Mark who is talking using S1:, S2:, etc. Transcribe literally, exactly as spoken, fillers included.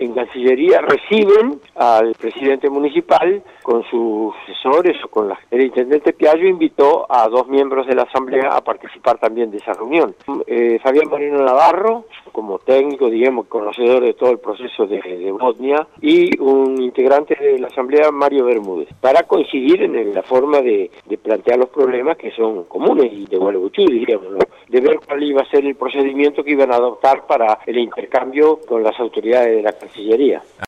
S1: en Cancillería reciben al presidente municipal con sus asesores o con la, el intendente Piaggio invitó a dos miembros de la asamblea a participar también de esa reunión. Eh, Fabián Moreno Navarro, como técnico, digamos, conocedor de todo el proceso de, de Botnia, y un integrante de la asamblea, Mario Bermúdez, para coincidir en la forma de, de plantear los problemas que son comunes y de Gualeguaychú, diríamos, ¿no? De ver cuál iba a ser el procedimiento que iban a adoptar para el intercambio con las autoridades de la Cancillería.